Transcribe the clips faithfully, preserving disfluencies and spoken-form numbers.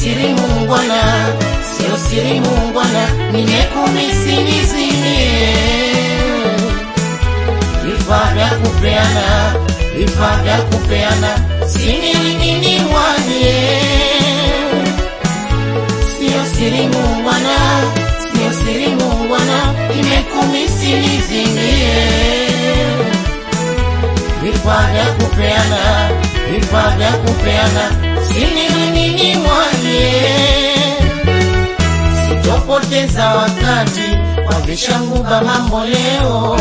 siri muungwana, sio siri muungwana, nimekumisinizimie. Vifaa vya kupeana, vifaa vya kupeana, sini nini mwanie. Sio siri muungwana, sio siri muungwana, nimekumisinizimie. Vifaa vya kupeana, vifaa vya kupeana, sini nini mwanie. Sitopoteza wakati kwa vishanguba mambo leo.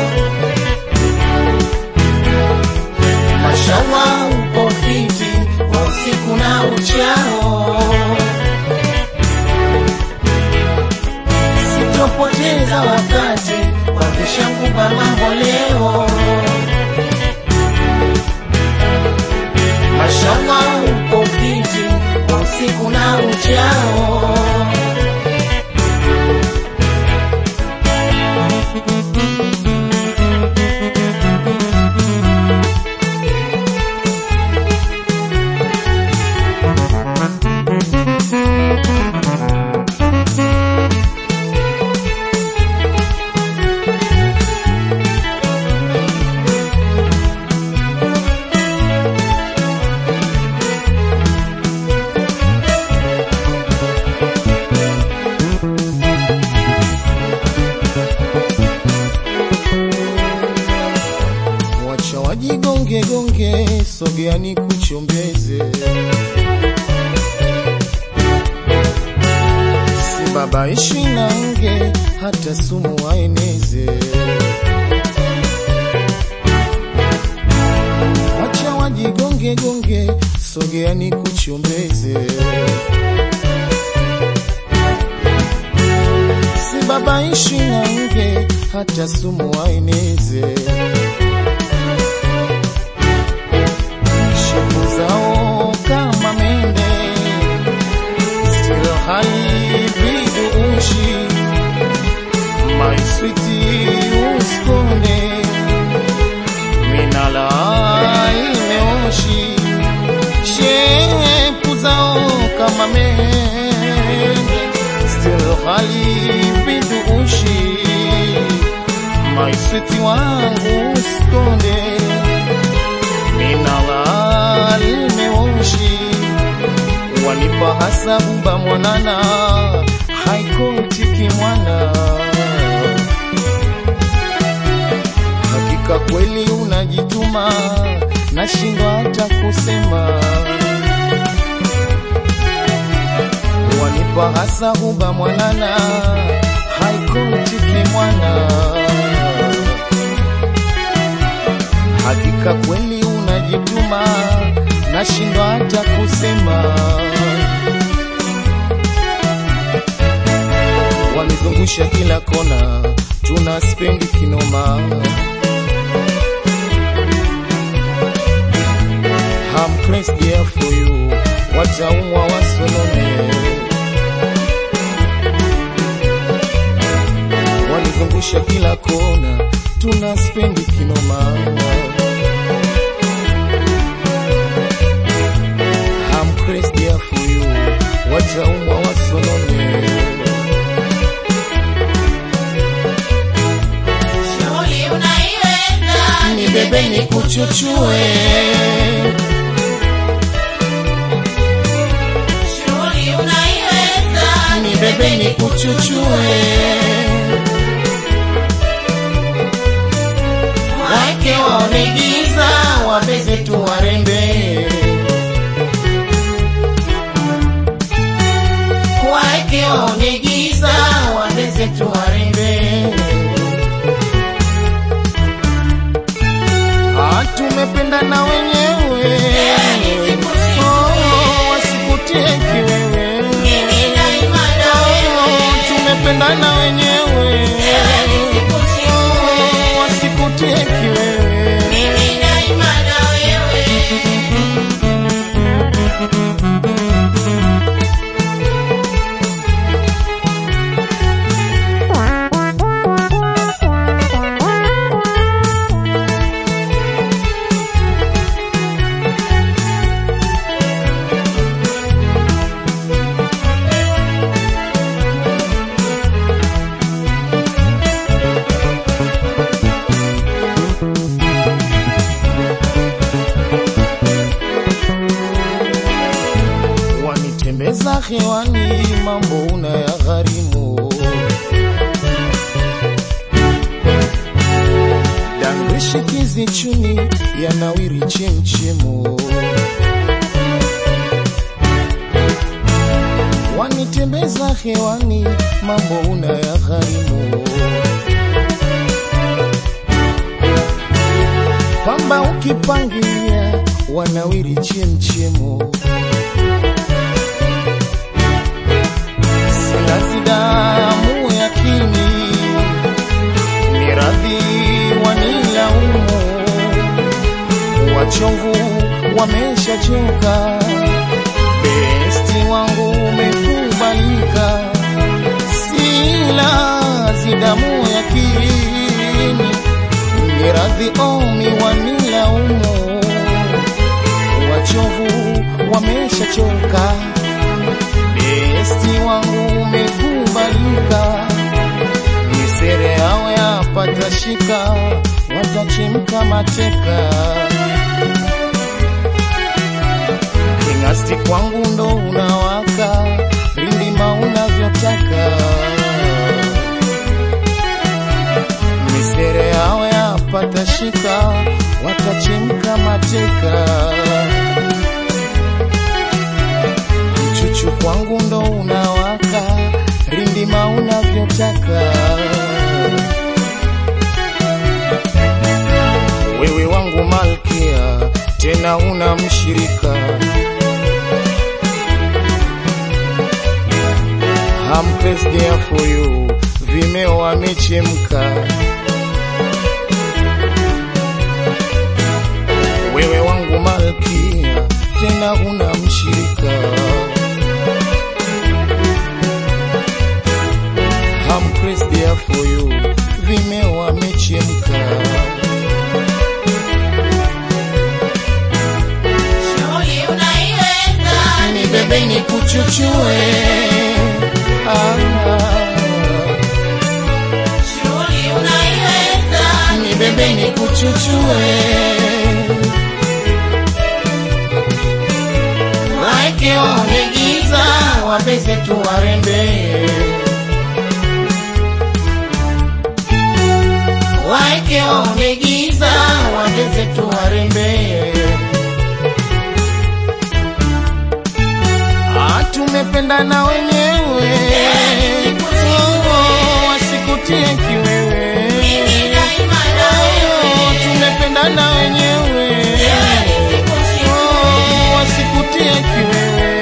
Mashallah uko fiti kwa usiku na uchao. Sitopoteza wakati kwa vishanguba mambo leo. Mashallah uko fiti kwa usiku na uchao. Wajigonge gonge, sogea ni kuchombeze. Si baba ishi nange, hata sumu waeneze. Wacha wajigonge gonge, sogea ni kuchombeze. Si baba ishi nange, hata sumu waeneze. Zao kama mende, still hali vidu ushi. My sweetie uskonde, minala imeoshi. Shepu zao kama mende, still hali vidu ushi. My sweetie wangu uskonde, minala limeoshi. Wanipa hasabu ba mwanana, haikotiki mwana. Hakika kweli unajituma, nashindwa hata kusema. Wanipa hasabu ba mwanana, haikotiki mwana. Hakika kweli unajituma, nashindwa hata kusema. Wanizungusha kila kona, tuna spendi kinoma. I'm crazy here for you, wataumwa wasonone. Wanizungusha kila kona, tuna spendi kinoma. Crazy there for you, wataumwa wasonone. Shughuli unaiweza, ni bebe ni kuchuchue. Shughuli unaiweza, ni bebe ni kuchuchue. Wake waone giza, wabeze tu warembe. Wake waone giza, wabeze tu warembe. Ah, tumependana wenyewe, oh, wasikutie kiwewe. Tumependana wenyewe, oh, wasikutie kiwewe. wanitembeza hewani, mambo unayagharimu. Dangrishi kizichuni, yanawiri chemchemu. Wanitembeza hewani, mambo unayagharimu. Pamba ukipangilia, wanawiri chemchemu. Silazi damu yakini, miradhi wanilaumu. Wachovu wameshachoka, besti wangu umekubalika. Silazi damu yakini, miradhi omi wanilaumu. Wachovu wameshachoka, besti wangu umekubalika. Misere yao yapata shika, watachimka mateka. Kingasti kwangu ndo unawaka, rindima unavyotaka. Misere yao yapata shika, watachimka mateka. Mchuchu kwangu ndo unawaka, rindima unavyotaka. Wewe wangu malkia, tena una mshirika. I'm pressed there for you, vimeo wamechemka. Wewe wangu malkia, tena una mshirika. I'm pressed there for you, vimeo wamechemka. Shughuli unaiweza, Nibebe nikuchuchue. Ah, shughuli unaiweza, nibebe nikuchuchue. Waeke wamegiza, wapese tuwarembe. Waeke wamegiza, wapese tuwarembe. Ah, tumependana wenyewe, oh, wasikutie kiwewe. Oh, tumependana wenyewe, oh, wasikutie kiwewe.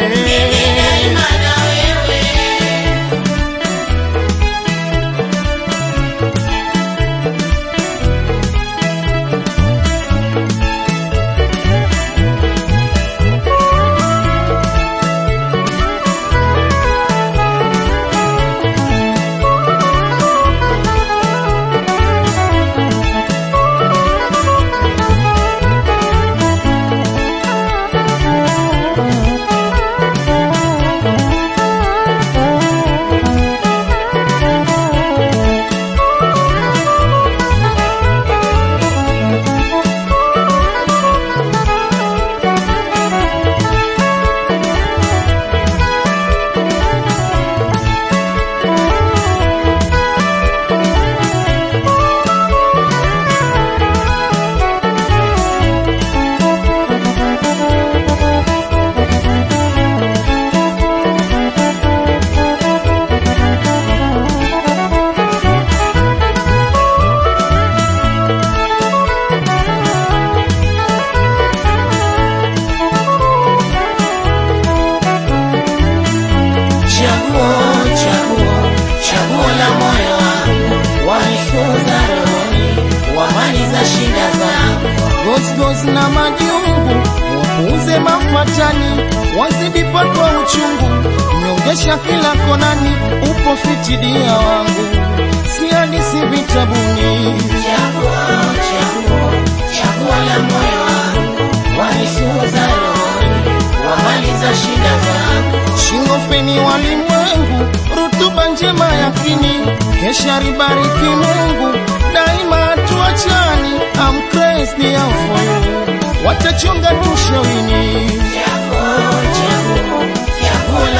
Gozi na majungu, wapuuze mafatani, wazidi patwa uchungu. Nyongesha kila konani, upo fitidia wangu, si hadisi vitabuni. Chaguo, chaguo, chaguo la moyo wangu, wanisuza rohoni, wamaliza shida zangu. Shingo feni walimwengu, rutuba njema yakini, kesha ribariki Mungu, daima tuachani. I'm crazy out for you, watachonga tushawini. Chaguo, chaguo, chaguo la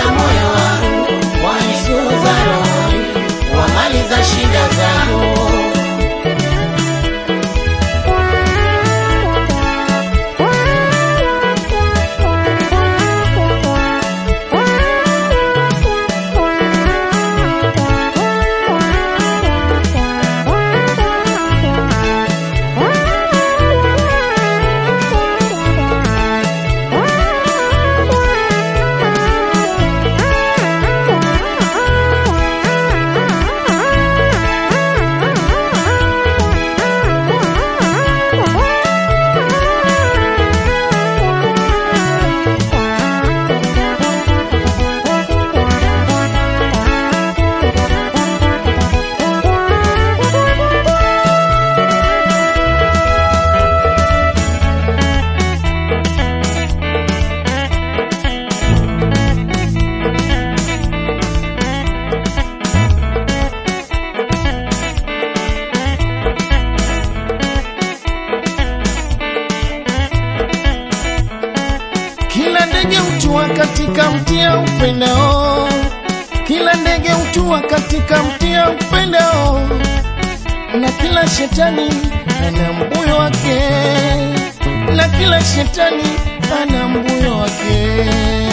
katika mti upendao, kila ndege utua katika mti upendao, na kila shetani ana mbuyo wake, na kila shetani ana mbuyo wake.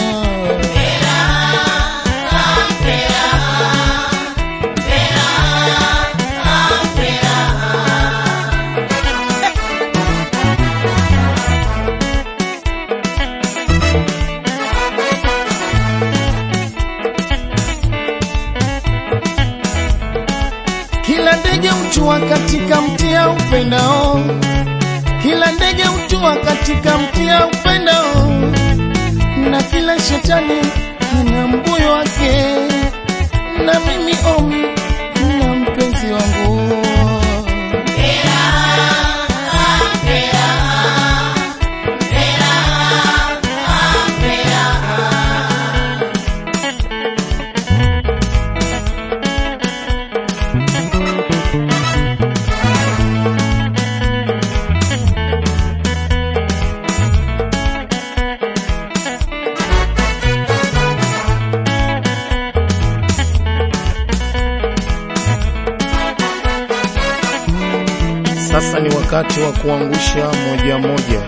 Kila ndege utua katika mti upendao, kila ndege utua katika mti upendao, na kila shetani ana mbuyo wake, na mimi omi na mpenzi wangu. Sasa ni wakati wa kuangusha moja moja.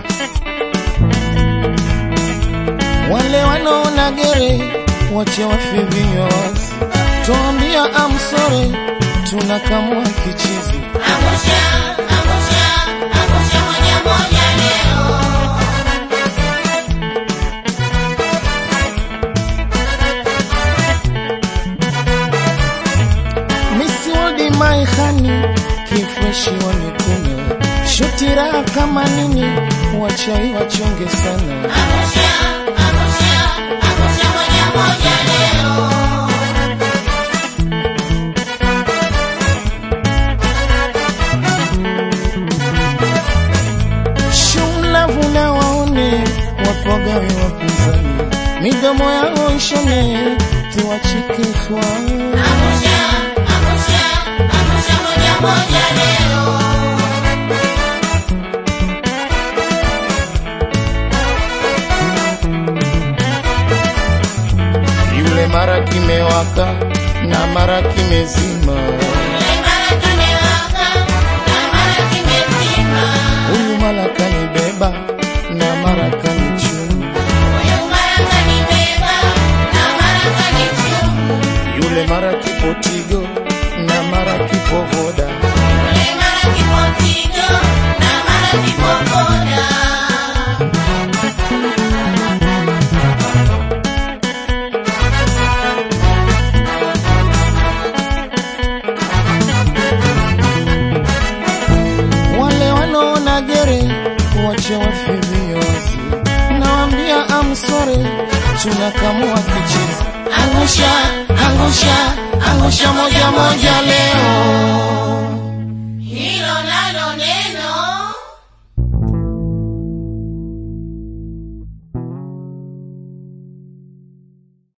Wale wanaona gere wache wafidhiwa wazi, tuambia I'm sorry, tunakamua kichizi. Angusha, angusha, angusha moja moja leo. Missy World my honey, kifreshi wanikuna, shutira kama nini, wachai wachonge sana. Angusha, angusha, angusha moja moja leo. Shumlavu na waone, wapogawe wapinzani, midomo yao ishone, tuwachike kwa. Angusha, angusha, angusha moja moja leo. Yule mara kimewaka na mara kimezima, Yule mara kimewaka na mara kimezima. huyu mara kanibeba na mara kanichuma, Huyu mara kanibeba na mara kanichuma. yule mara kipotigo na mara kipovoda, Yule mara kipotigo na mara kipovoda. wale wanaona gere wache wafidhio wazi, nawaambia I'm sorry, tunakamua kichizi. Angusha, angusha, angusha moja moja leo.